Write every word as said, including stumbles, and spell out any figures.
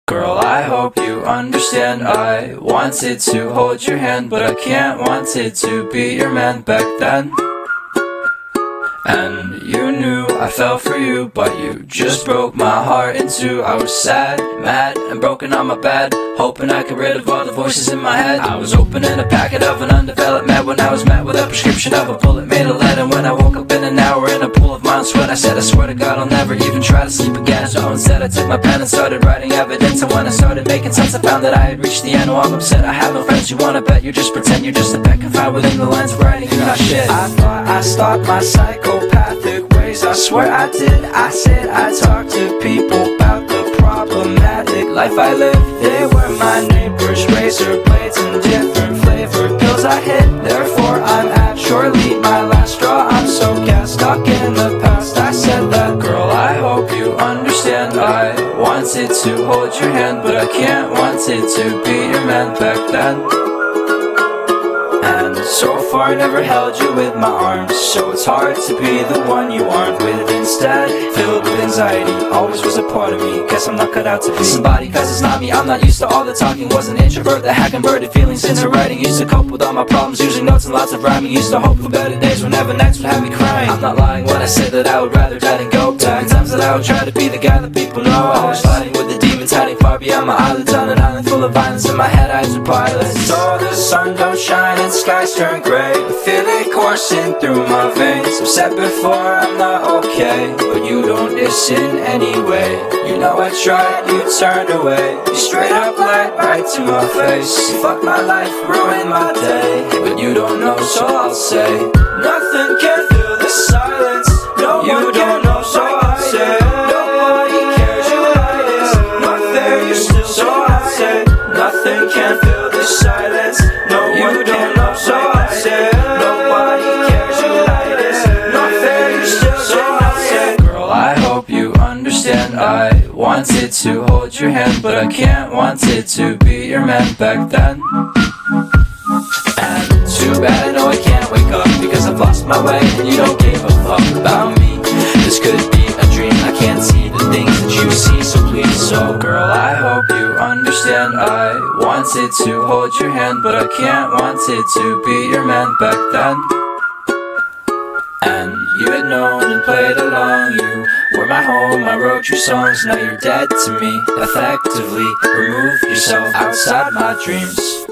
Girl, I hope you understand. I wanted to hold your hand, but I can't. Wanted to be your man back then. And you knew I fell for you, but you just broke my heart in two. I was sad, mad, and broken on my bed, hoping I could rid of all the voices in my head. I was opening a packet of an undeveloped med when I was met with a prescription of a bullet made of lead. And when I woke up in an hour in a pool of my own sweat, I said I swear to God I'll never even try to sleep again. So instead I took my pen and started writing evidence. And when I started making sense I found that I had reached the end. Oh, I'm upset, I have no friends. You wanna bet, you just pretend you're just a pet confined within the lines of writing. You're not shit. I thought I stopped my psychopathic ways, I swear I did. I said I talked to people about the problematic life I lived. They were my neighbors, razor blades and different flavored pills I hit. Therefore I'm at surely my last straw. I'm so gassed, stuck in the past. I said that. Girl, I hope you understand. I wanted to hold your hand, but I can't. Wanted to be your man back then. And so far I never held you with my arms, so it's hard to be the one you aren't with. Instead, filled with anxiety, always was a part of me. Guess I'm not cut out to be somebody, cause it's not me. I'm not used to all the talking, was an introvert that had converted feelings into writing. Used to cope with all my problems using notes and lots of rhyming. Used to hope for better days whenever next would have me crying. I'm not lying when I say that I would rather die than go back. Times that I would try to be the guy that people know. Always fighting with the demons hiding far beyond my eyelids. On an island full of violence in my head, eyes are pilots. So the sun don't shine and skies turn gray. I feel it coursing through my veins. I've said before I'm not okay, but you don't listen anyway. You know I tried, you turned away. You straight up lied right to my face. You fucked my life, ruined my day, but you don't know, so I'll say nothing can fill the silence. No you one don't know, so I'll say nobody cares, you like this. Not fair, you still, so I'll say nothing can fill the silence. No you one don't know, so I'll say nobody cares, you like this. Not fair, you still, so I'll say. Girl, I hope you understand. I wanted to hold your hand, but I can't. Wanted to be your man back then. And too bad I know I can't wake up, because I've lost my way and you don't give a fuck about me. This could be a dream, I can't see the things that you see, so please. So girl, I hope you understand. I wanted to hold your hand, but I can't. Wanted to be your man back then. And you had known and played along. You were my home, I wrote your songs. Now you're dead to me. Effectively remove yourself outside my dreams.